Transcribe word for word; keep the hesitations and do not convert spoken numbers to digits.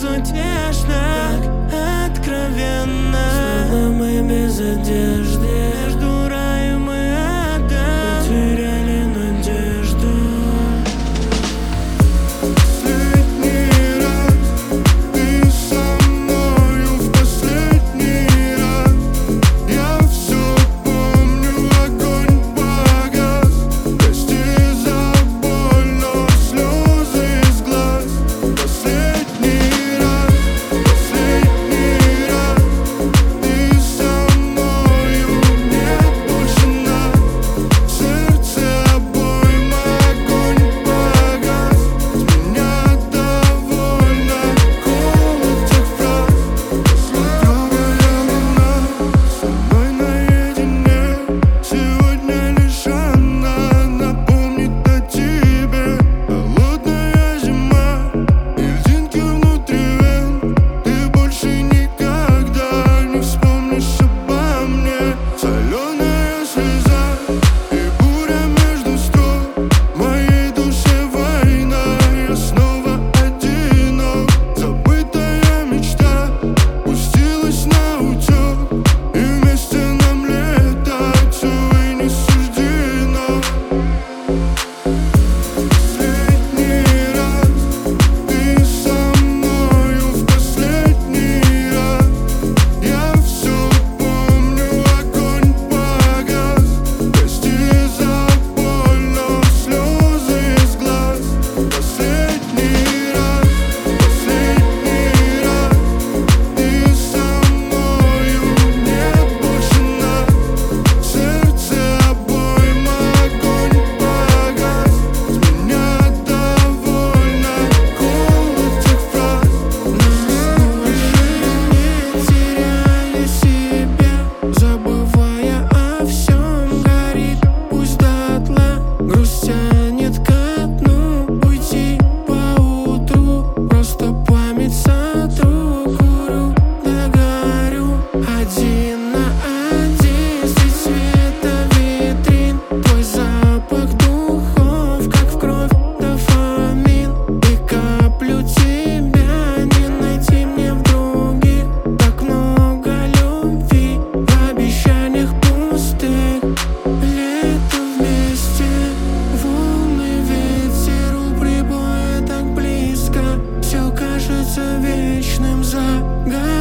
безутешно, так откровенно. Снова мы без одежды, Между раем и адом потеряли надежду. Последний раз ты со мною, в последний раз я все помню, огонь погас. Прости за боль, но слезы из глаз. Последний раз, последний раз ты со мною, нет больше нас. Сердце обоим, огонь погас. С меня довольно холод тех фраз. Сладкая луна со мной наедине. Сегодня лишь она напомнит о тебе. Холодная зима, льдинки внутри вен. Ты больше никогда не вспомнишь обо мне. Соленая слеза и буря между строк. В моей душе война, я снова одинок. Забытая мечта пустилась на утек, и вместе нам летать, увы, не суждено. Последний раз ты со мною, в последний раз я все помню, огонь погас. Прости за боль, но слезы из глаз. Последний раз, последний раз ты со мною, нет больше нас. Сердце обоим, огонь погас. С меня довольно холод тех фраз. Теряя себя, забывая о всем, горит пусть дотла. Грусть тянет ко дну, уйти поутру, просто память сотру. Курю, догорю, один на один средь света витрин. Твой запах духов, как в кровь дофамин. И каплю тебя не найти мне в других. Так много любви в обещаниях пустых. Лето вместе, волны, ветер, у прибоя так близко. Все кажется вечным, загадкой.